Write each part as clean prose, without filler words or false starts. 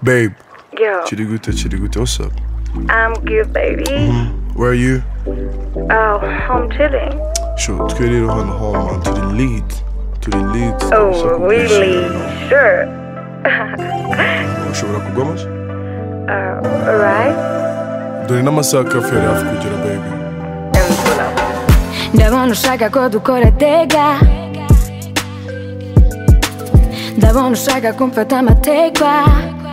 Babe. Yo. Chirigute, what's up? I'm good, baby. Where are you? Oh, I'm chilling. Sure, let's get it on the hall, man. To the lead. Oh, really? Sure. Ushobora kugwamaje? Alright. Dore n'amasaha kafe yari hafi kugera, baby. Ndabona ushaka ko dukora tega, ndabona ushaka kumfata amateka.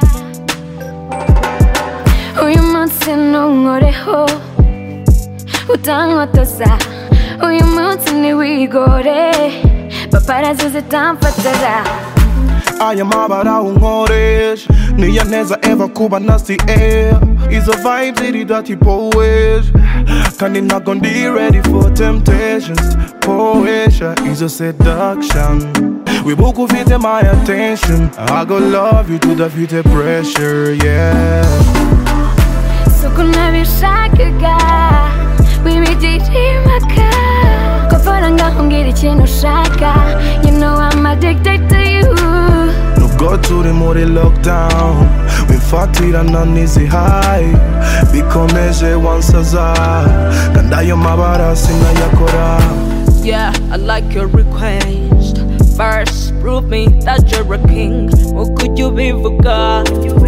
Uyu munsi ntunkoreho utankotoza, uyu munsi ntiwigore paparazi zitamfatira. Aya mabara unkoresha niyo neza eva kuba nasi air. Izo vibes iri dirty poesha kandi ntabwo ndi ready for temptations. Poesha izo seduction wibuka ufite my attention. I go love you to defeat pressure, yeah. Suko nabishakaga wibigiriye impaka kuvura ngaho ngira ikintu ushaka. You know I'm addicted to you. Nubwo turi muri lockdown wimfatirana n'izi high bikomeje wansaza kandi ayo mabara sinayakora. Yeah, I like your request. First, prove me that you're a king. What could you be for God?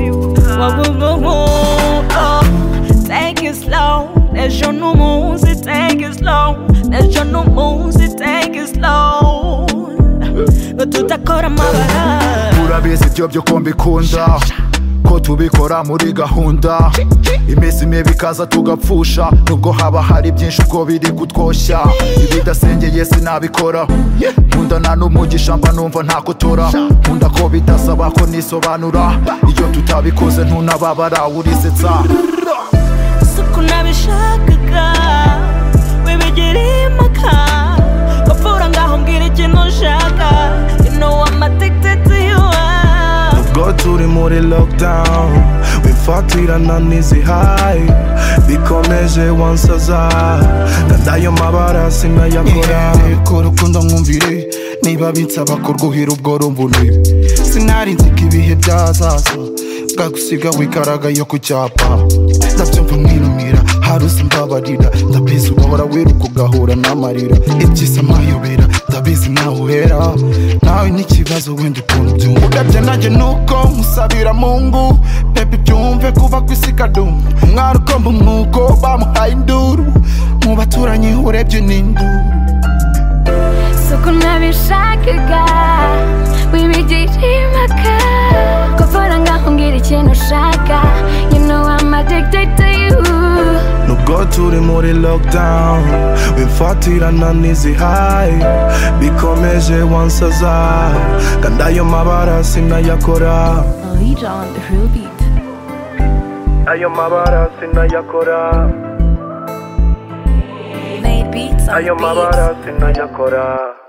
Take it slow. There's your new moves, it take it slow. There's your new moves, it take it slow. Tutakora amabara. Urabizi ibyo byo ko mbikunda, ko tubikora muri gahunda. Iminsi mibi ikaza tugapfusha, nubwo haba hari byinshi ubwo biri kutwoshya. Ibidasengeye sinabikora, nkunda nta n'umugisha mba numva ntakotora. Nkunda ko bidasaba ko nisobanura, iyo tutabikoze ntunababara urisetsa. Suko nabishakaga wibigiriye impaka kuvura ngaho mbwira ikintu ushaka. You know I'm addicted to you. Nubwo turi muri lockdown wimfatirana n'izi high bikomeje wansaza kandi ayo mabara sinayakora. Ko rukundo mwumvire niba binsaba ko rwuhira ubwo rumbune. Sinari nzi ko ibihe byazaza bwagusiga wikaraga yo ku cyapa. Ndabyumva mwinumira harusi mbabarira, ndabizi ugahora wiruka ugahura n'amarira. Ibyisa amayobera ndabizi nawe uhera, nawe n'ikibazo wenda ukuntu byumva. Urebye nanjye nuko musabira Mungu pepe byumve kuva ku isi kadumbu. Umwana ukomba umwuko bamuhaye induru, mu baturanyi urebye n'induru. Suko nabishakaga wibigiriye impaka kuvura ngaho ngira ikintu ushaka. You know I'm addicted to you. Nubwo turi muri lockdown wimfatirana n'izi high bikomeje wansaza kandi ayo mabara sinayakora. He's on the real beat. Ayo mabara sinayakora. Made beats on Ayo the mabara sinayakora.